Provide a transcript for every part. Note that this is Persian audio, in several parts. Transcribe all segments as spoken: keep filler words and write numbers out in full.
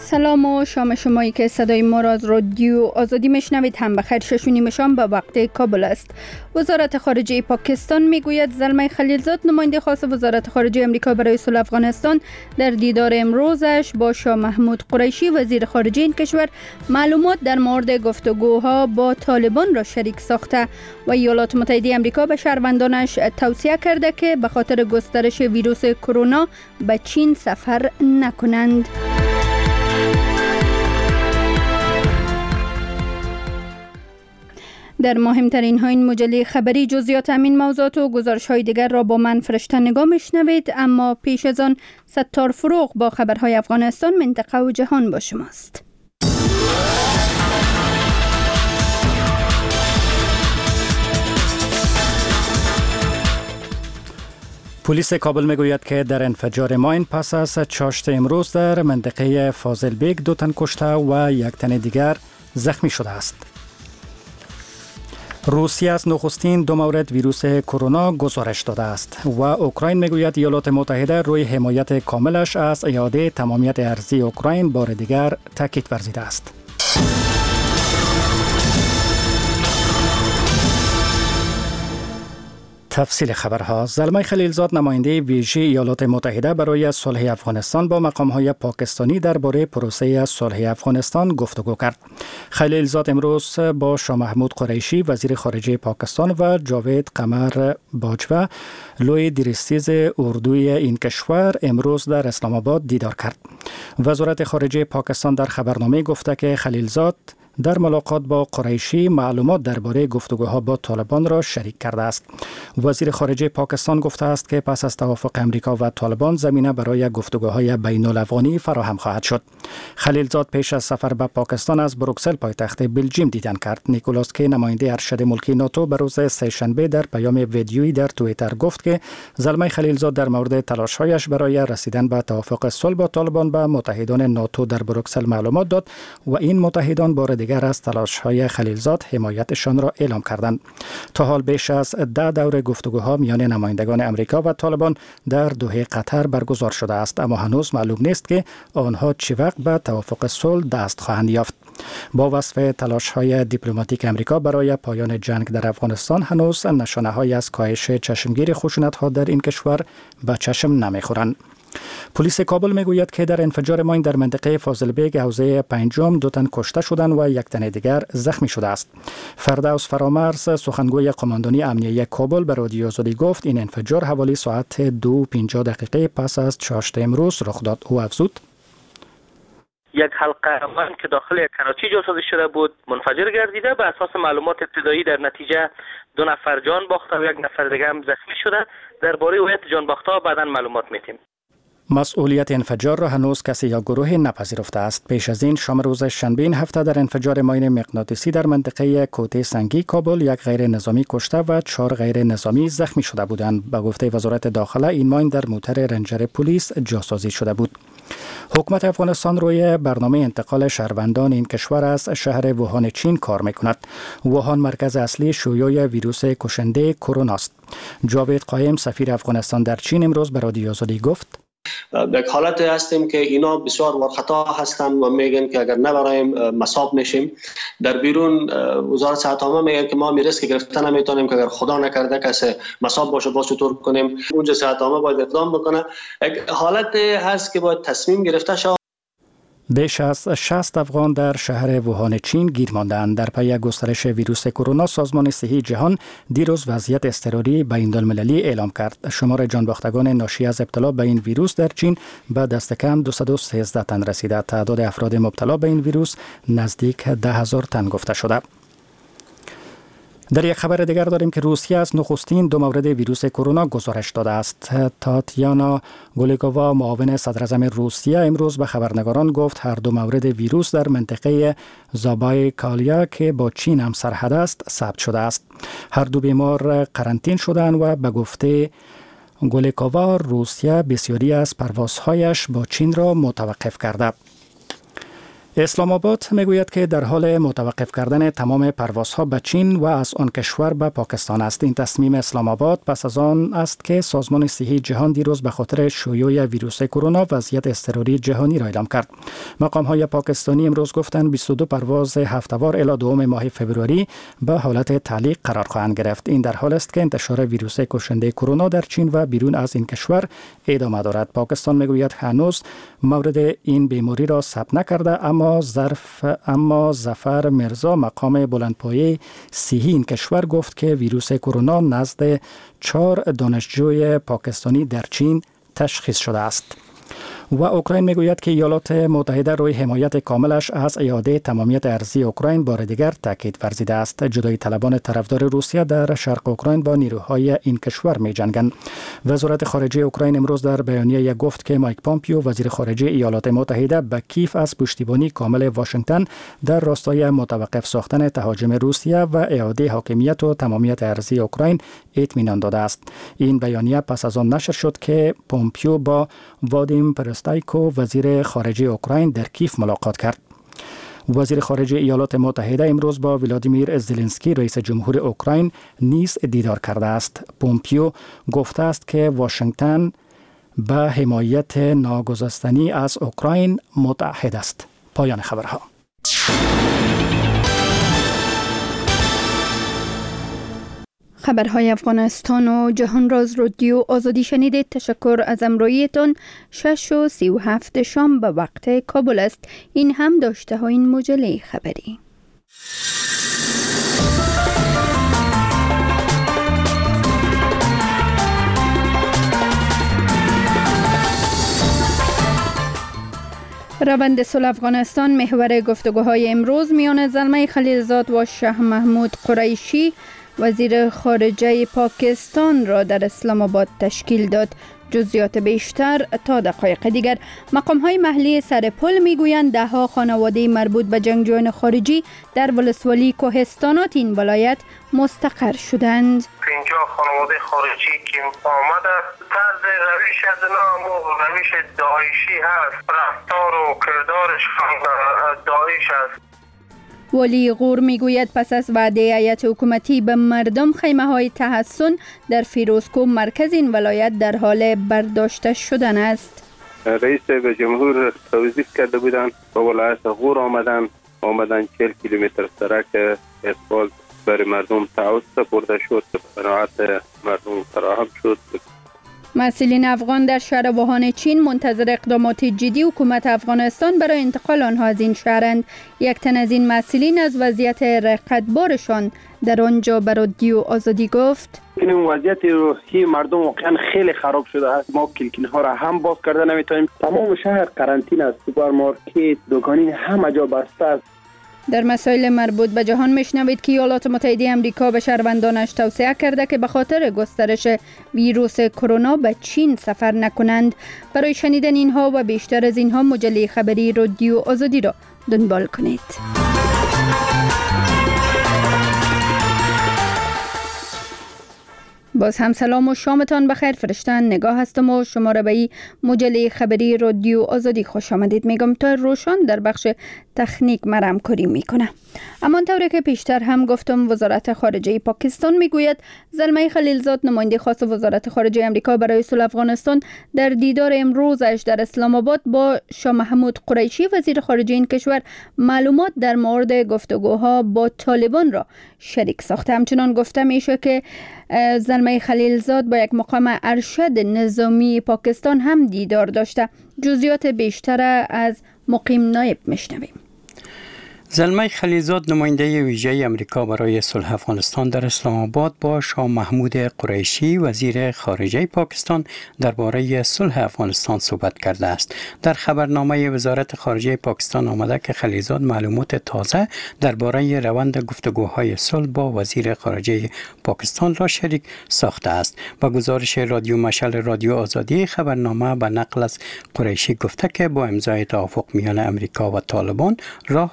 سلام و شام شمایی که صدای ما را از رادیو آزادی میشنوید هم بخیر. شش و نیم شام به وقت کابل است. وزارت خارجه پاکستان میگوید زلمه خلیلزاد نماینده خاص وزارت خارجه امریکا برای صلح افغانستان در دیدار امروزش با شاه محمود قریشی وزیر خارجه این کشور معلومات در مورد گفتگوها با طالبان را شریک ساخته و ایالات متحده امریکا به شهروندانش توصیه کرده که به خاطر گسترش ویروس کرونا به چین سفر نکنند. در مهمترین ها این مجله خبری جزئیات همین موضوعات و گزارش های دیگر را با من فرشته نگاه میشنوید، اما پیش از آن ستار فروغ با خبرهای افغانستان، منطقه و جهان با شماست. پلیس کابل میگوید که در انفجار ماین پس از چاشت امروز در منطقه فاضل بیگ دو تن کشته و یک تن دیگر زخمی شده است. روسیه از نخستین دو مورد ویروس کرونا گزارش داده است و اوکراین میگوید ایالات متحده روی حمایت کاملش از اعاده تمامیت ارضی اوکراین بار دیگر تاکید ورزیده است. تفصیل خبرها. زلمه خلیلزاد نماینده ویژه ایالات متحده برای صلح افغانستان با مقام‌های پاکستانی درباره پروسه صلح افغانستان گفتگو کرد. خلیلزاد امروز با شاه محمود قریشی وزیر خارجه پاکستان و جاوید قمر باجوه لوی درستیز اردوی این کشور امروز در اسلام آباد دیدار کرد. وزارت خارجه پاکستان در خبرنامه گفته که خلیلزاد در ملاقات با قریشی معلومات درباره گفتگوها با طالبان را شریک کرده است. وزیر خارجه پاکستان گفته است که پس از توافق امریکا و طالبان زمینه برای گفتگوهای بین الافغانی فراهم خواهد شد. خلیلزاد پیش از سفر به پاکستان از بروکسل پایتخت بلژیم دیدن کرد. نیکولاس کی نماینده ارشد ملکی ناتو به روز سه‌شنبه در پیام ویدیویی در توییتر گفت که زلمه خلیلزاد در مورد تلاش‌هایش برای رسیدن به توافق صلح با طالبان به متحدان ناتو در بروکسل معلومات داد و این متحدان بار دیگر از تلاش‌های خلیلزاد حمایتشان را اعلام کردند. تا حال بیش از ده دور گفتگوها میان نمایندگان امریکا و طالبان در دوحه قطر برگزار شده است، اما هنوز معلوم نیست که آنها چه وقت به توافق صلح دست خواهند یافت. با وصف تلاش‌های دیپلماتیک امریکا برای پایان جنگ در افغانستان هنوز نشانه‌هایی از کاهش چشمگیر خشونت‌ها در این کشور به چشم نمی‌خورند. پلیس کابل میگوید که در انفجار ماین در منطقه فاضل بیگ حوزه پنجم دو تن کشته شدند و یک تن دیگر زخمی شده است. فردوس فرامرز سخنگوی قماندانی امنیه کابل به رادیو آزادی گفت این انفجار حوالی ساعت دو و پنجاه دقیقه پس از چاشت امروز رخ داد. او افزود: یک حلقه ماین که داخل یک کراچی جاسازی شده بود منفجر گردیده. به اساس معلومات ابتدایی در نتیجه دو نفر جان باخته و یک نفر دیگر هم زخمی شده. درباره هویت جان باخته بعداً معلومات میتیم. مسئولیت انفجار را هنوز کسی یا گروهی نپذیرفته است. پیش از این شام روز شنبه این هفته در انفجار ماین مغناطیسی در منطقه کوته سنگی کابل یک غیر نظامی کشته و چهار غیر نظامی زخمی شده بودند. به گفته وزارت داخله این ماین در موتر رنجر پلیس جاسازی شده بود. حکومت افغانستان روی برنامه انتقال شهروندان این کشور از شهر ووهان چین کار میکند. ووهان مرکز اصلی شیوع ویروس کشنده کرونا است. جاوید قایم سفیر افغانستان در چین امروز به رادیو آزادی گفت: در حالت هستیم که اینا بسیار ورخطا هستند و میگن که اگر نبرایم مصاب میشیم. در بیرون وزارت صحت عامه میگن که ما می ریسک گرفتن نمیتونیم که اگر خدا نکرده کسی مصاب باشه با چطور کنیم. اونجا صحت عامه باید اقدام بکنه. یک حالت هست که باید تصمیم گرفته شود. بیش از شصت افغان در شهر ووهان چین گیر ماندند. در پی گسترش ویروس کرونا سازمان صحی جهان دیروز وضعیت اضطراری بین‌المللی اعلام کرد. شمار جانباختگان ناشی از ابتلا به این ویروس در چین به دست کم دویست و سیزده تن رسیده. تعداد افراد مبتلا به این ویروس نزدیک ده هزار تن گفته شده. در یک خبر دیگر داریم که روسیه از نخستین دو مورد ویروس کرونا گزارش داده است. تاتیانا گولیکووا معاون صدراعظم روسیه امروز به خبرنگاران گفت هر دو مورد ویروس در منطقه زابایکالیا که با چین هم سرحد است ثبت شده است. هر دو بیمار قرنطین شدند و به گفته گولیکووا روسیه بسیاری از پروازهایش با چین را متوقف کرده. اسلام آباد میگوید که در حال متوقف کردن تمام پروازها به چین و از آن کشور به پاکستان است. این تصمیم اسلام آباد پس از آن است که سازمان صحی جهان دیروز به خاطر شیوع ویروس کرونا وضعیت اضطراری جهانی را اعلام کرد. مقام های پاکستانی امروز گفتند بیست و دو پرواز هفته‌وار الی دوم ماه فوریه به حالت تعلیق قرار خواهند گرفت. این در حال است که انتشار ویروس کشنده کرونا در چین و بیرون از این کشور ادامه دارد. پاکستان میگوید هنوز مورد این بیماری را ثبت نکرده، اما ظرف اما ظفر مرزا مقام بلندپایه صحی این کشور گفت که ویروس کرونا نزد چهار دانشجوی پاکستانی در چین تشخیص شده است. و اوکراین میگوید که ایالات متحده روی حمایت کاملش از اعاده تمامیت ارضی اوکراین بار دیگر تاکید ورزیده است. جدای طلبان طرفدار روسیه در شرق اوکراین با نیروهای این کشور می جنگند. وزارت خارجه اوکراین امروز در بیانیه گفت که مایک پامپیو وزیر خارجه ایالات متحده به کیف از پشتیبانی کامل واشنگتن در راستای متوقف ساختن تهاجم روسیه و اعاده حاکمیت و تمامیت ارضی اوکراین اطمینان داده است. این بیانیه پس از آن نشر شد که پامپیو با وادیم پرستایکو وزیر خارجه اوکراین در کیف ملاقات کرد. وزیر خارجه ایالات متحده امروز با ولادیمیر زلنسکی رئیس جمهور اوکراین نیز دیدار کرده است. پومپیو گفته است که واشنگتن به حمایت ناگسستنی از اوکراین متعهد است. پایان خبرها. خبرهای افغانستان و جهان راز رادیو آزادی شنیدید. تشکر از همراهیتان. شش و سی و هفت شام به وقت کابل است. این هم داشته ها این مجله خبری. روند صلح افغانستان محور گفتگوهای امروز میان زلمه خلیلزاد و شاه محمود قریشی وزیر خارجه پاکستان را در اسلام آباد تشکیل داد. جزئیات بیشتر تا دقایق دیگر. مقام های محلی سر پل میگویند ده ها خانواده مربوط به جنگجویان خارجی در ولسوالی کوهستانات این ولایت مستقر شدند. پنجاه خانواده خارجی که آمده طرز روش از نام و روش داعشی هست، رفتار و کردارش داعش است. ولی غور میگوید پس از وعده هیئت حکومتی به مردم خیمه های تحصن در فیروزکوه مرکز این ولایت در حال برداشته شدن است. رئیس به جمهور توضیح کرده بودند به ولایت غور آمدن آمدن چهل کیلومتر سرک اسفالت برای مردم تعهد سپرده شد، قناعت مردم فراهم شد. مسئولین افغان در شهر ووهان چین منتظر اقدامات جدی حکومت افغانستان برای انتقال آنها از این شهرند. یک تن از این مسئولین از وضعیت رقتبارشان در آنجا به رادیو آزادی گفت: این وضعیت روحی مردم واقعا خیلی خراب شده است. ما کلکین ها را هم باز کرده نمیتونیم. تمام شهر قرنطینه است. سوپرمارکت، دکانی همه جا بسته است. در مسائل مربوط به جهان میشنوید که ایالات متحده آمریکا به شهروندانش توصیه کرده که به خاطر گسترش ویروس کرونا به چین سفر نکنند. برای شنیدن اینها و بیشتر از اینها مجله خبری رادیو آزادی را دنبال کنید. باز هم سلام و شامتان بخیر. فرشتن نگاه هستم و شما را به این مجله خبری رادیو آزادی خوش آمدید میگم. تا روشان در بخش تکنیک مرام کاری میکنه. اما طوری که پیشتر هم گفتم، وزارت خارجه پاکستان میگوید زلمه خلیلزاد نماینده خاص وزارت خارجه آمریکا برای صلح افغانستان در دیدار امروزش در اسلام آباد با شاه محمود قریشی وزیر خارجه این کشور معلومات در مورد گفتگوها با طالبان را شریک ساخته. همچنان گفته میشه که زلمه خلیلزاد با یک مقام ارشد نظامی پاکستان هم دیدار داشته. جزئیات بیشتر از مقیم نایب میشنویم. زلمه خلیلزاد نماینده ویژه امریکا برای صلح افغانستان در اسلام آباد با شاه محمود قریشی وزیر خارجه پاکستان درباره صلح افغانستان صحبت کرده است. در خبرنامه وزارت خارجه پاکستان آمده که خلیلزاد معلومات تازه درباره روند گفتگوهای صلح با وزیر خارجه پاکستان را شریک ساخته است. با گزارش رادیو مشعل رادیو آزادی، خبرنامه به نقل از قریشی گفته که با امضای توافق میان امریکا و طالبان راه برای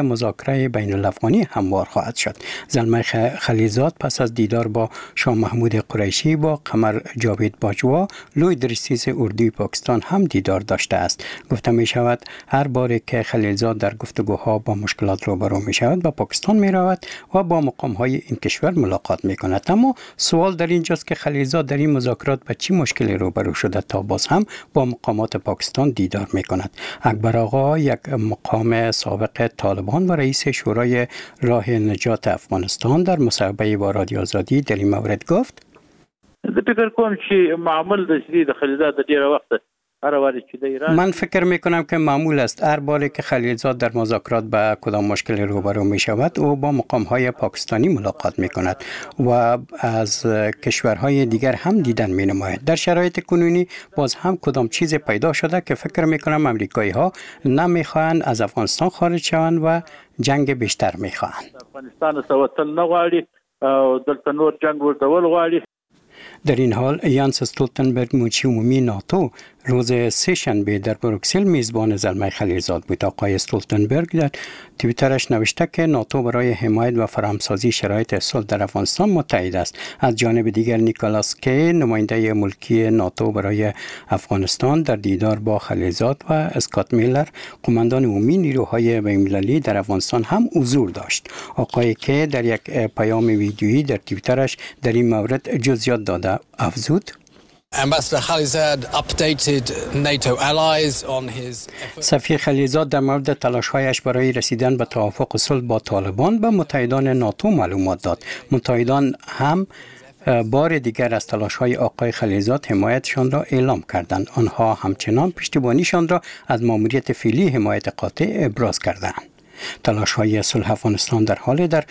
برای مذاکره بین الافغانی هموار خواهد شد. زلمه خلیلزاد پس از دیدار با شاه محمود قریشی با قمر جاوید باجوا لوی درستیز اردوی پاکستان هم دیدار داشته است. گفته می شود هر باری که خلیلزاد در گفتگوها با مشکلات روبرو می شود به پاکستان می رود و با مقام های این کشور ملاقات می کند. اما سوال در اینجاست که خلیلزاد در این مذاکرات با چی مشکلی روبرو شده تا باز هم با مقامات پاکستان دیدار می کند. اکبر آقا، یک مقام سابق طالبان و رئیس شورای راه نجات افغانستان، در مصاحبه با رادیو آزادی در این مورد گفت: فکر کوم چې معمول د شری د خلیلزاد د ډیره وخت هر واری چې د ایران من فکر می کنم که معمول است هر باری که خلیلزاد در مذاکرات با کدام مشکل روبرو می شود او با مقام های پاکستانی ملاقات می کند و از کشورهای دیگر هم دیدن می نماید. در شرایط کنونی باز هم کدام چیز پیدا شده که فکر می کنم امریکایی ها نمی خواهند از افغانستان خارج شوند و جنگ بیشتر می خواهند. افغانستان سوتل نه غواړي او دلته نور جنگ ورته غواړي. در این حال یانس استولتنبرگ، مچی عمومی ناتو، روز سه شنبه در بروکسل میزبان زلمه خلیلزاد بود. آقای استولتنبرگ در توییترش نوشته که ناتو برای حمایت و فراهمسازی شرایط صلح در افغانستان متحد است. از جانب دیگر نیکولاس کی، نماینده ملکی ناتو برای افغانستان، در دیدار با خلیلزاد و اسکات میلر، قماندان عمومی نیروهای بین‌المللی در افغانستان هم حضور داشت. آقای کی در یک پیام ویدیویی در توییترش در این مورد جزئیات داده افزود: سفیر خلیلزاد در مورد تلاش‌هایش برای رسیدن به توافق صلح با طالبان به متحدان ناتو معلومات داد. متحدان هم بار دیگر از تلاش‌های آقای خلیلزاد حمایتشان را اعلام کردند. آنها همچنان پشتیبانیشان را از ماموریت فعلی حمایت قاطع ابراز کردند. تلاش‌های صلح افغانستان در حال در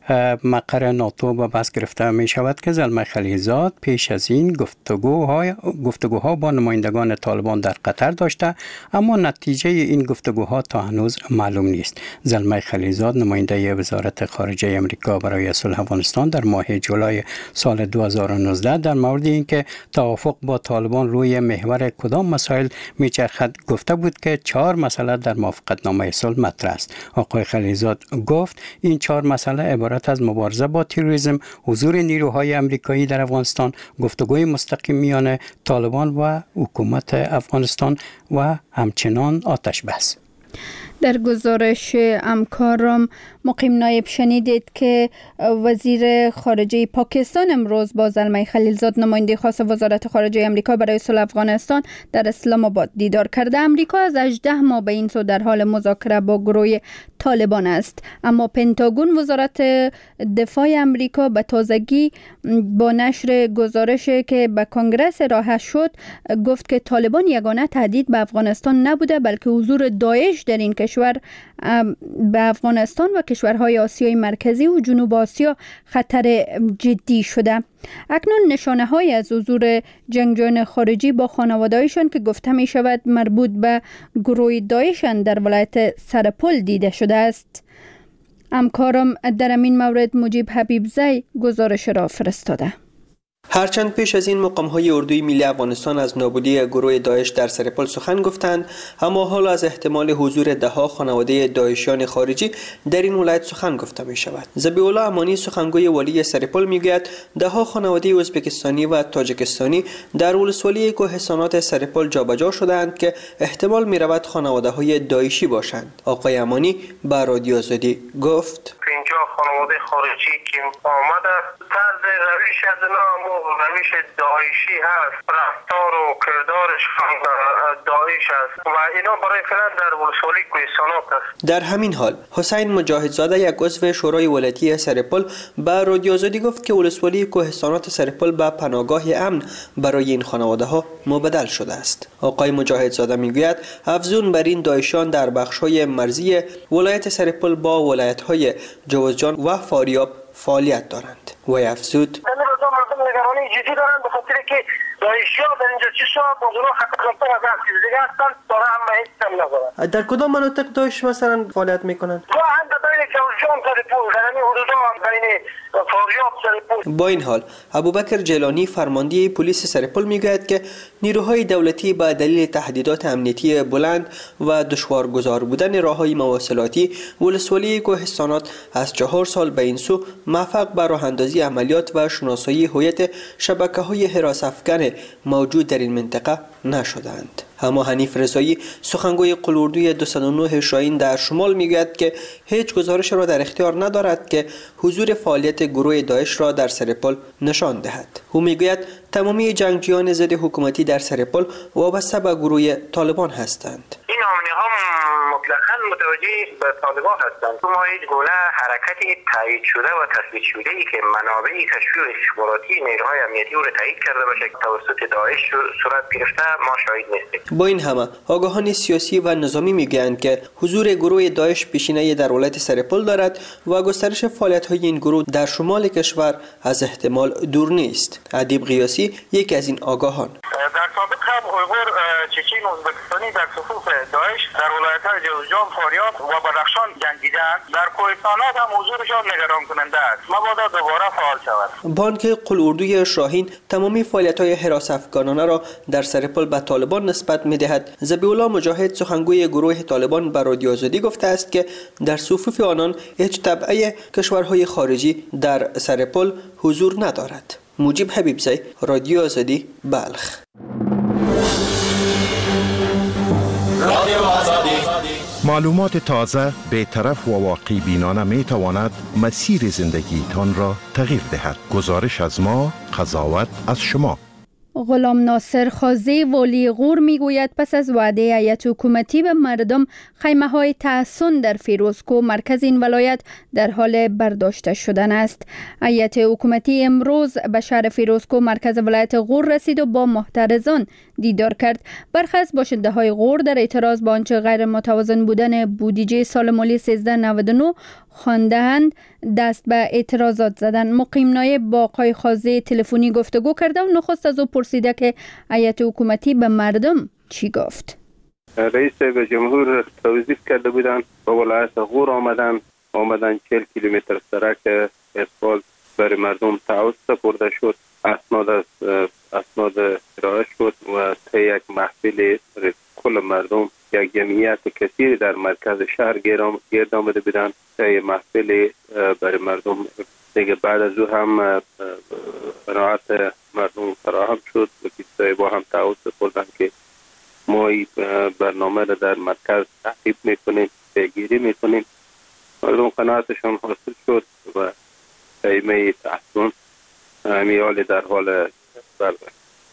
مقر ناتو به بحث گرفته می شود که زلمه خلیلزاد پیش از این گفتگوها گفتگوها با نمایندگان طالبان در قطر داشته، اما نتیجه این گفتگوها تا هنوز معلوم نیست. زلمه خلیلزاد، نماینده وزارت خارجه آمریکا برای صلح افغانستان، در ماه جولای سال دو هزار و نوزده در مورد اینکه توافق با طالبان روی محور کدام مسائل میچرخد گفته بود که چهار مسئله در موافقتنامه صلح مطرح است. آقای خلیلزاد گفت این چهار مسئله عبارت از مبارزه با تروریسم، حضور نیروهای آمریکایی در افغانستان، گفتگوی مستقیم میان طالبان و حکومت افغانستان و همچنان آتش بس. در گزارش امکارم مقیم نایب شنیدید که وزیر خارجه پاکستان امروز با زلمه خلیلزاد، نماینده خاص وزارت خارجه آمریکا برای صلح افغانستان، در اسلام آباد دیدار کرده. آمریکا از هجده ماه به این سو در حال مذاکره با گروه طالبان است، اما پنتاگون، وزارت دفاع آمریکا، به تازگی با نشر گزارشی که به کنگره ارائه شد گفت که طالبان یگانه تهدید به افغانستان نبوده، بلکه حضور داعش در این کشور به افغانستان و کشورهای آسیای مرکزی و جنوب آسیا خطر جدی شده. اکنون نشانه های از حضور جنگجویان خارجی با خانواده‌هایشان که گفته می شود مربوط به گروه داعش در ولایت سرپل دیده شده است. همکارم در این مورد مجیب حبیبزی گزارش را فرستاده. هرچند پیش از این مقام‌های اردوی ملی افغانستان از نابودی گروه داعش در سرپل سخن گفتند، اما حال از احتمال حضور ده‌ها خانواده داعشیان خارجی در این ولایت سخن گفته می شود. ذبیح الله امانی، سخنگوی والی سرپل، میگوید ده‌ها خانواده ازبکستانی و تاجیکستانی در ولسوالی کوهستانات سرپل جابجا شدند که احتمال می رود خانواده‌های داعشی باشند. آقای امانی به رادیو آزادی گفت: اینجا خانواده خارجی که آمده، طرز روش از نام و روش داعشی هست، رفتار و کردارش هم داعش است و اینا برای فعلا در ولسوالی کوهستانات است. در همین حال حسین مجاهدزاده، یک عضو شورای ولایتی سرپل، به رادیو آزادی گفت که ولسوالی کوهستانات سرپل به پناهگاه امن برای این خانواده ها مبدل شده است. آقای مجاهدزاده میگوید افزون بر این، داعشیان در بخش‌های مرزی ولایت سرپل با ولایت‌های جوزجان و فاریاب فعالیت دارند. و افزود مردم نگرانی جدی دارند به خاطر که داعشی‌ها در اینجا چه شب با گروه خطرناک‌تر از هر چیز دیگه هستند، داره هم به هیچ کم ندارند. در کدام مناطق داعش مثلا فعالیت میکنند؟ تو هم در جوزجان سرپول در همین حدودا بین فاریاب سرپول. با این حال ابوبکر جیلانی فرمانده پلیس سرپول میگوید که نیروهای دولتی با دلیل تهدیدات امنیتی بلند و دشوارگذار بودن راههای مواصلاتی ولسوالی کوهستانات از چهار سال به این سو موفق بر راه اندازی عملیات و شناسایی هویت شبکه‌های حراس افکن موجود در این منطقه نشدند. اما حنیف رضایی سخنگوی قلوردوی دویست و نه شاهین در شمال میگوید که هیچ گزارش را در اختیار ندارد که حضور فعالیت گروه داعش را در سرپل نشان دهد. او میگوید تمامی جنگجویان ضد حکومتی در سرپل وابسته به گروه طالبان هستند. این آمنه ها مطلقاً متوجه به طالبان هستند. ما هیچ گونه حرکتی تایید شده و تثبیت شده ای که منابع کشفی و استخباراتی نیروهای امنیتی او را تایید کرده باشه که توسط داعش صورت گرفته ما شاهد نیستیم. با این همه آگاهان سیاسی و نظامی میگویند که حضور گروه داعش پیشینه در ولایت سرپل دارد و گسترش فعالیت‌های این گروه در شمال کشور از احتمال دور نیست. ادیب قیاسی یکی از این آگاهان. در سابق هم اویغور چچین ازبکستانی در صفوف داعش در ولایت‌های جوزجان، فاریاب و بدخشان جنگیدند. در کوهستانات هم حضورشان نگران کننده است. مبادا دوباره فعال شود. بانک قلوردوی شاهین تمامی فعالیت‌های حراس افکانانه را در سرپل به طالبان نسبت می‌دهد. ذبیح‌الله مجاهد سخنگوی گروه طالبان به رادیو آزادی گفته است که در صفوف آنان هیچ تبعه کشورهای خارجی در سرپل حضور ندارد. مجیب حبیبزی، رادیو آزادی، بلخ. معلومات تازه، بی‌طرف و واقعی بینانه می تواند مسیر زندگیتان را تغییر دهد. گزارش از ما، قضاوت از شما. غلام ناصر خازی والی غور میگوید پس از وعده هیئت حکومتی به مردم خیمه های تحصن در فیروزکوه مرکز این ولایت در حال برداشته شدن است. هیئت حکومتی امروز به شهر فیروزکوه مرکز ولایت غور رسید و با محترضان دیدار کرد. برخی از باشنده های غور در اعتراض با آنچه غیر متوازن بودن بودجه سال مالی سیزده نود و نه خوانده‌اند دست به اعتراضات زدند. مقیم نایب با آقای خازی تلفنی گفتگو کرده و نخست از او پرسیده که هیئت حکومتی به مردم چی گفت. رئیس به جمهور توضیح کرده بودند با ولایت غور آمدن آمدن چهل کیلومتر سرک اسفالت برای مردم تعهد سپرده شد. اسناد از اسناد ارائه شد و طی یک محفل کل مردم یک جمعیت کثیر در مرکز شهر گرد آمده بودند. طی محفل برای مردم دیگه بعد از او هم قناعت مردم فراهم شد و کسایی با هم تعهد سپردند که ما برنامه را در مرکز تعقیب میکنیم، پیگیری میکنیم. مردم قناعتشان حاصل شد و خیمه تحصن امیال در حال برگشت.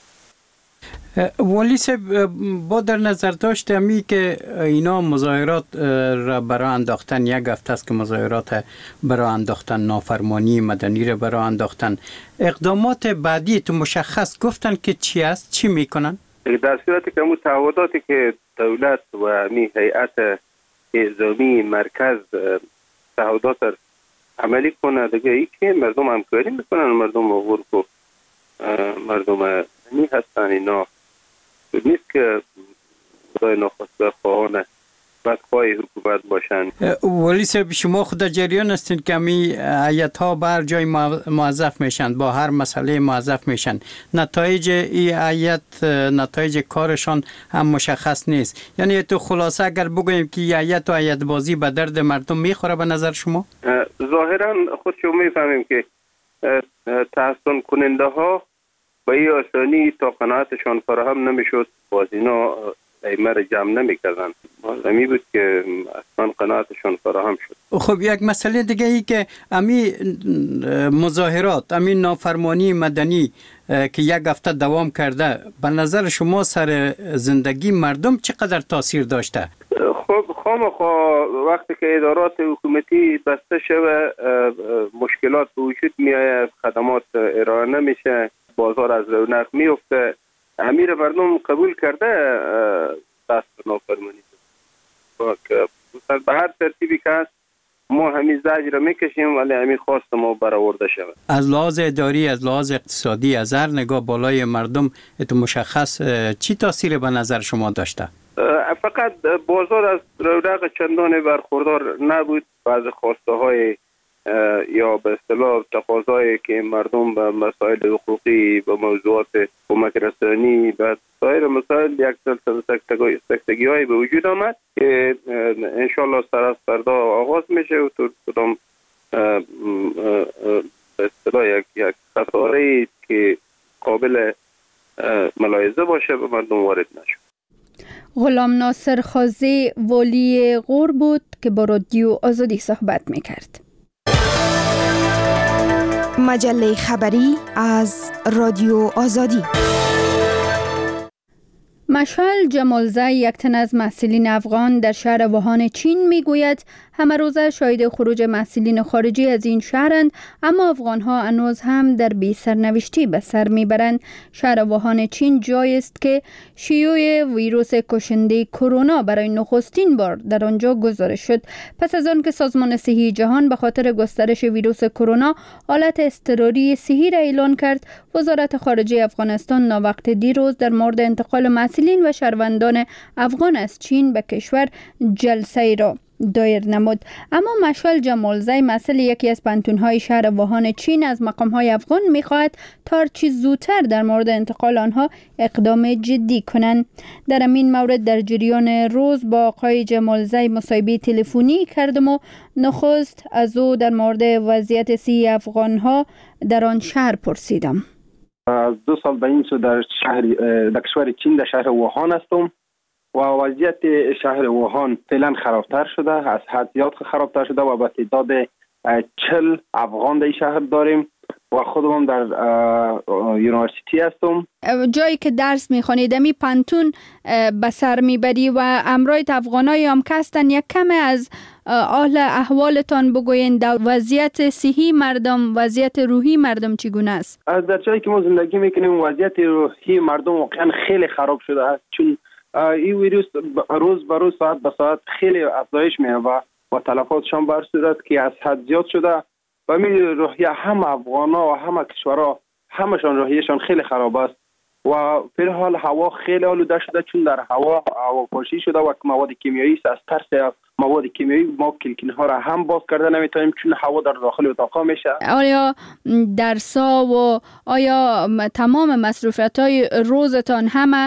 والی صاحب، با در نظر داشت امی که اینا مظاهرات را برای انداختن، یک هفته است که مظاهرات برای انداختن، نافرمانی مدنی را برای انداختن، اقدامات بعدی تو مشخص گفتن که چی است، چی میکنن؟ در صورتی که امو تعهداتی که دولت و می هیئت اعزامی مرکز تعهدات عملی کنه دیگه ای که مردم همکاری میکنن. مردم غور کو مردم نی هستن، اینا نیست که خدای ناخواسته خواهان بدخواه حکومت باشن. ولی صاحب، شما خود جریان هستین که می هیئت ها بر جای موظف میشن، با هر مسئله موظف میشن، نتایج این هیئت، نتایج کارشان هم مشخص نیست. یعنی تو خلاصه اگر بگوییم که هیئت و هیئت بازی به درد مردم میخوره به نظر شما؟ ظاهرا خود شما میفهمیم که تحصن کننده ها با این آسانی تا قناعتشان فراهم نمیشد، باز اینا ایمه را جمع نمی کردن. امی بود که اصلا قناعتشان فراهم شد. خب یک مسئله دیگه ای که امی مظاهرات، امی نافرمانی مدنی که یک هفته دوام کرده، به نظر شما سر زندگی مردم چقدر تاثیر داشته؟ خب خامخا وقتی که ادارات حکومتی بسته شوه مشکلات به وجود میآید، خدمات ارائه نمیشه، بازار از رونق میفته. امیر مردم قبول کرده دست نافرمانی که به هر ترتیبی که هست ما همین زجر میکشیم ولی همین خواست ما برآورده شود. از لحاظ اداری، از لحاظ اقتصادی، از هر نگاه بالای مردم تو مشخص چی تاثیر به نظر شما داشته؟ فقط بازار از رونق چندان برخوردار نبود. بعض خواسته های یا به اصطلاح تقاضایی که مردم به مسائل حقوقی، به موضوعات کمک رسانی، به سایر مسائل یک سلسله سکتگی های به وجود آمد که انشالله سر از فردا آغاز میشه و تو کدام به اصطلاح یک یک خساره که قابل ملاحظه باشه به مردم وارد نشه. غلام ناصر خازی والی غور بود که با رادیو آزادی صحبت میکرد. مجله خبری از رادیو آزادی. مشعل جمالزی، یک تن از محصلین افغان در شهر ووهان چین میگوید همه روزه شاهد خروج محصلین خارجی از این شهرند، اما افغانها هنوز هم در بی سرنوشتی به سر میبرند. شهر ووهان چین جایی است که شیوع ویروس کشنده کرونا برای نخستین بار در آنجا گزارش شد. پس از آن که سازمان صحی جهان به خاطر گسترش ویروس کرونا حالت اضطراری صحی را اعلان کرد، وزارت خارجه افغانستان ناوقت دیروز در مورد انتقال محصلین و شهروندان افغان از چین به کشور جلسه را دایر نمود. اما مشعل جمالزی، مسئول یکی از پانتون‌های شهر ووهان چین، از مقام‌های افغان می‌خواهد تا هرچه زودتر در مورد انتقال آنها اقدام جدی کنند. در این مورد در جریان روز با آقای جمالزی مصاحبه تلفنی کردم و نخست از او در مورد وضعیت صحی افغان‌ها در آن شهر پرسیدم. از دو سال به این سو در شهر در کشور چین در شهر ووهان هستم و وضعیت شهر ووهان فعلا خرابتر شده، از حد زیاد خرابتر شده و با تعداد چل افغان در شهر داریم و خودم در یونیورسیتی هستم. جایی که درس میخوانید می پانتون به سر میبری و امرایت افغانای هم که هستن، یک کم از حال احوالتان بگوین. در وضعیت صحی مردم، وضعیت روحی مردم چگونه است؟ از در جایی که ما زندگی میکنیم وضعیت روحی مردم واقعا خیلی خراب شده است، چون این ویروس روز به روز ساعت به ساعت خیلی افزایش می‌یابد و با تلفاتشان بر صورت که از حد زیاد شده و می روحیه هم افغانا و هم کشورها همشان روحیهشان خیلی خراب است و فی الحال هوا خیلی آلوده شده، چون در هوا هواپاشی شده و مواد کیمیایی است. از ترس مواد کیمیایی ما کلکین ها را هم باز کرده نمیتونیم چون هوا در داخل اتاق میشه. آیا درسا و آیا تمام مصروفیت های روزتان همه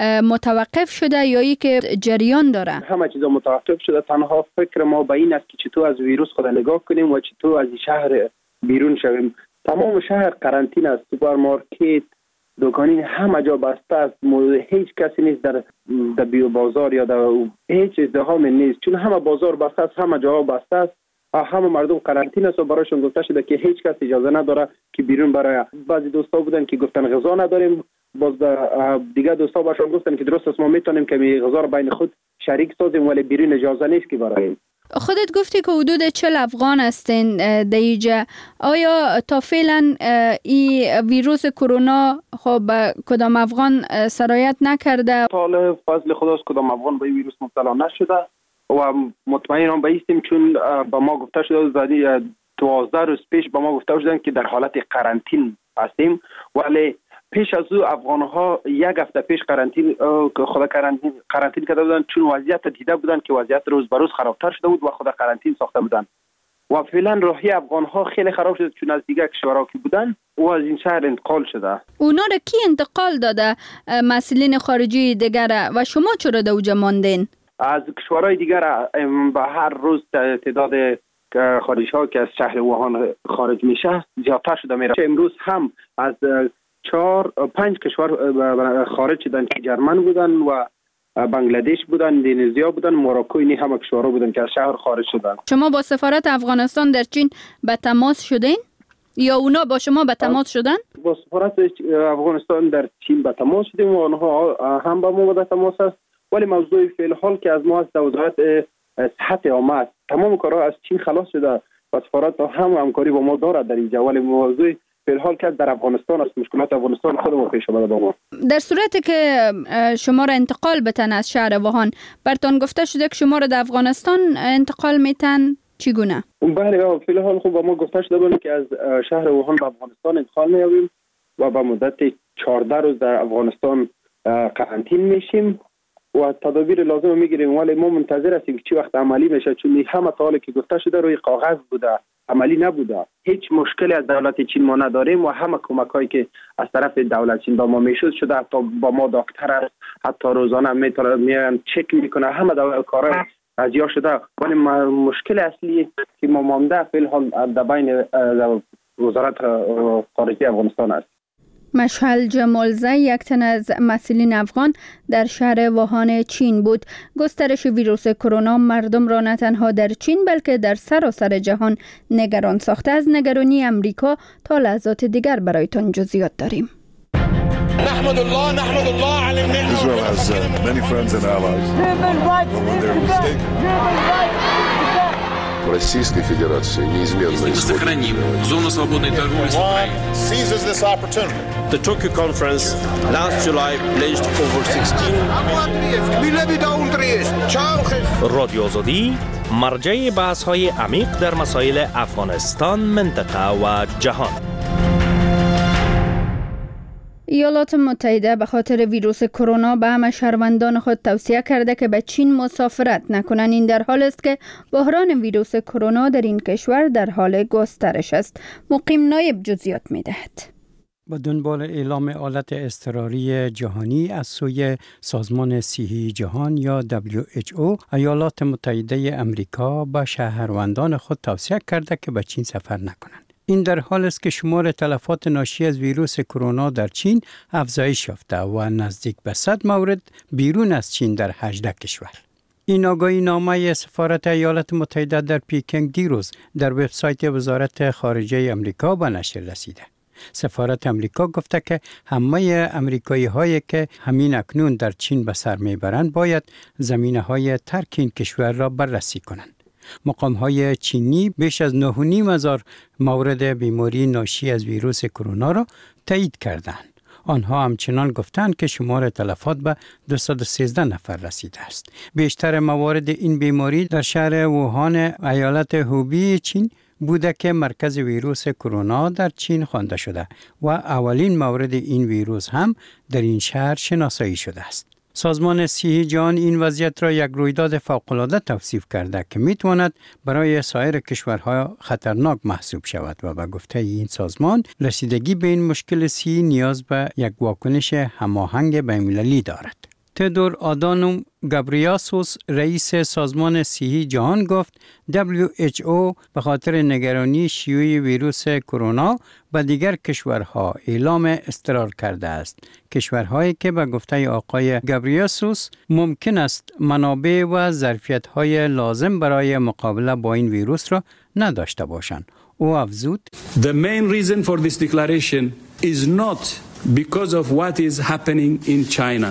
متوقف شده یا ای که جریان داره؟ همه چیزا متوقف شده. تنها فکر ما به این است که چطور از ویروس خود نگاه کنیم و چطور از شهر بیرون شویم. تمام شهر قرنطینه است، سوپرمارکت، دکانی همه جا بسته است. هیچ کسی نیست در در بیو بازار یا در هیچ ازدحام نیست، چون همه بازار بسته است، همه جا بسته است، همه مردم قرنطینه است و برایشون گفته شده که هیچ کس اجازه نداره که بیرون برای. بعضی دوستا بودن که گفتن غذا نداریم، باز دیگه دوستا براشون گفتن که درست است ما میتونیم که غذا رو بین خود شریک سازیم ولی بیرون اجازه نیست که برایم. خودت گفتی که حدود چل افغان هستین در اینجا. آیا تا فعلا این ویروس کرونا خب کدام افغان سرایت نکرده؟ تا فضل خداست کدام افغان به ویروس مبتلا نشده و مطمئنم به ایستیم، چون به ما گفته شده زدی دوازده روز پیش به ما گفته شدن که در حالت قرنطین هستیم، ولی پیش از او افغان ها یک هفته پیش قرنطین خود قرنطین قرنطین کرده بودن، چون وضعیت دیده بودن که وضعیت روز به روز خرابتر شده بود و خود قرنطین ساخته بودن و فعلا روحی افغان ها خیلی خراب شده، چون از دیگه کشورها که بودن و از این شهر انتقال شده. اونا را کی انتقال داده؟ مسئولین خارجی دیگر و شما چرا در اوجا ماندین؟ از کشورهای دیگر به هر روز تعداد خارجی ها که از شهر ووهان خارج میشه زیادتر شده میره. امروز هم از چهار پنج کشور خارج شدن که جرمن بودن و بنگلادش بودن، اندونزیا بودن، مراکو، این همه کشورها بودن که از شهر خارج شدن. شما با سفارت افغانستان در چین به تماس شدین یا اونا با شما به تماس شدن؟ با سفارت افغانستان در چین به تماس شدیم و آنها هم با ما به تماس است، ولی موضوع فعل حال که از ما از وزارت صحت عامه است. تمام کارها از چین خلاص شده و سفارت هم همکاری با ما دارد در اینجا، ولی موضوع فی الحال که در افغانستان است. مشکلات افغانستان خود ما پیش آمده با ما. در صورتی که شما را انتقال بتن از شهر ووهان، برتان گفته شده که شما را در افغانستان انتقال میتن، چگونه؟ بله فی الحال خب با ما گفته شده بود که از شهر ووهان به افغانستان انتقال می‌یابیم و با مدت چهارده روز در افغانستان قرنطین میشیم و تدابیر لازم میگیریم، ولی ما منتظر هستیم که چی وقت عملی میشه، چون همه تا که گفته شده روی کاغذ بوده، عملی نبوده. هیچ مشکلی از دولت چین ما نداریم و همه کمکایی که از طرف دولت چین با ما میشد شده، حتی با ما دکتر است، حتی روزانه میان چک میکنه، همه کارا ازیا شده. ولی مشکل اصلی که ما مانده فی الحال در بین وزارت خارجه افغانستان است. مشعل جمالزی یک تن از مسئولین افغان در شهر ووهان چین بود. گسترش ویروس کرونا مردم را نه تنها در چین بلکه در سراسر جهان نگران ساخته. از نگرانی امریکا تا لحظات دیگر برایتان جزئیات داریم. نحمد الله نحمد الله على النعمة. Israel has uh, many friends and allies. When they're mistaken. Российской Федерации неизменно сохраним зону свободной торговли с Украиной. Seizes this opportunity. The Tokyo conference last July pledged over sixteen. رادیو آزادی مرجع بحث‌های عمیق در مسائل افغانستان، منطقه و جهان. ایالات متحده به خاطر ویروس کرونا به همه شهروندان خود توصیه کرده که به چین مسافرت نکنند. این در حال است که بحران ویروس کرونا در این کشور در حال گسترش است. مقیم نایب جزئیات می‌دهد. با دنبال اعلام حالت اضطراری جهانی از سوی سازمان صحی جهان یا دبلیو اچ او، ایالات متحده امریکا به شهروندان خود توصیه کرده که به چین سفر نکنند. این در حال است که شمار تلفات ناشی از ویروس کرونا در چین افزایش یافته و نزدیک به صد مورد بیرون از چین در هجده کشور. این آگاهی نامه سفارت ایالات متحده در پیکنگ دیروز در وبسایت وزارت خارجه امریکا به نشر رسیده. سفارت امریکا گفته که همه امریکایی هایی که همین اکنون در چین به سر میبرند باید زمینه های ترک این کشور را بررسی کنند. مقام‌های چینی بیش از نه و نیم هزار مورد بیماری ناشی از ویروس کرونا را تایید کردند. آنها همچنان گفتند که شمار تلفات به دویست و سیزده نفر رسیده است. بیشتر موارد این بیماری در شهر ووهان ایالت هوبی چین بوده که مرکز ویروس کرونا در چین خوانده شده و اولین مورد این ویروس هم در این شهر شناسایی شده است. سازمان صحی جهان این وضعیت را یک رویداد فوق‌العاده توصیف کرده که میتواند برای سایر کشورها خطرناک محسوب شود و به گفته این سازمان رسیدگی به این مشکل صحی نیاز به یک واکنش هماهنگ بین‌المللی دارد. تدور آدانوم گابریاسوس رئیس سازمان صحی جهان گفت دبلیو اچ او به خاطر نگرانی شیوع ویروس کرونا به دیگر کشورها اعلام اضطرار کرده است. کشورهایی که به گفته آقای گابریاسوس ممکن است منابع و ظرفیت‌های لازم برای مقابله با این ویروس را نداشته باشند. او افزود: The main reason for this declaration is not because of what is happening in China.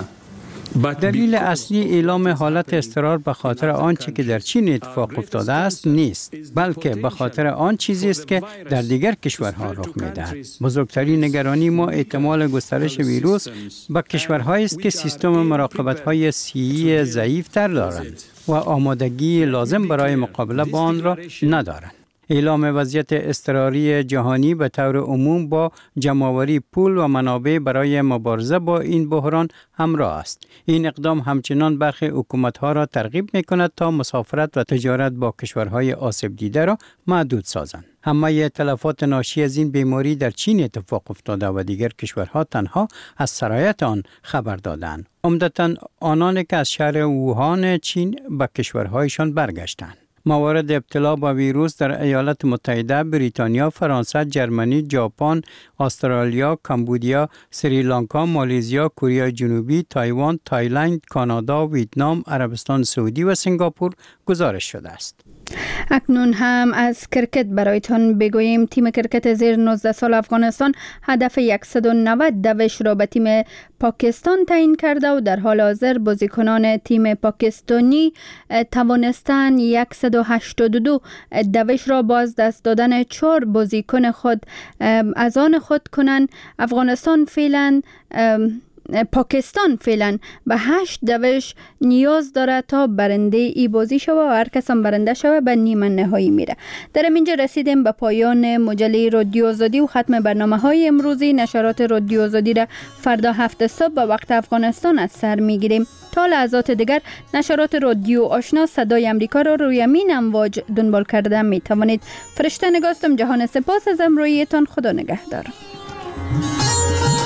دلیل اصلی اعلام حالت اضطرار به خاطر آنچه که در چین اتفاق افتاده است نیست، بلکه به خاطر آن چیزی است که در دیگر کشورها رخ می‌دهد. بزرگترین نگرانی ما احتمال گسترش ویروس به کشورهایی است که سیستم مراقبت‌های صحی ضعیف‌تر دارند و آمادگی لازم برای مقابله با آن را ندارند. اعلام وضعیت اضطراری جهانی به طور عموم با جمع‌آوری پول و منابع برای مبارزه با این بحران همراه است. این اقدام همچنان برخی حکومت‌ها را ترغیب می‌کند تا مسافرت و تجارت با کشورهای آسیب دیده را محدود سازند. همه تلفات ناشی از این بیماری در چین اتفاق افتاده و دیگر کشورها تنها از سرایت آن خبر دادند. عمدتاً آنان که از شهر ووهان چین به کشورهایشان برگشتند. موارد ابتلا با ویروس در ایالات متحده، بریتانیا، فرانسه، جرمنی، ژاپن، استرالیا، کامبودیا، سریلانکا، مالزیا، کره جنوبی، تایوان، تایلند، کانادا، ویتنام، عربستان سعودی و سنگاپور گزارش شده است. اکنون هم از کرکت برایتان بگوییم. تیم کرکت زیر نوزده سال افغانستان هدف صد و نود دوش را به تیم پاکستان تعیین کرده و در حال حاضر بازیکنان تیم پاکستانی توانستند صد و هشتاد و دو دوش را باز دست دادن چهار بازیکن خود از آن خود کنند. افغانستان فعلا پاکستان فعلا به هشت دوش نیاز داره تا برنده ای بازی شوه و هر کس هم برنده شوه به نیمه نهایی میره. در اینجا رسیدیم به پایان مجله رادیو آزادی و ختم برنامه های امروزی. نشرات رادیو آزادی را فردا هفت صبح به وقت افغانستان از سر میگیریم. تا لحظات دیگر نشرات رادیو آشنا صدای امریکا را روی همین امواج دنبال کرده می توانید. فرشته نگاستم. جهان سپاس از امرویتان. خدا نگهدار.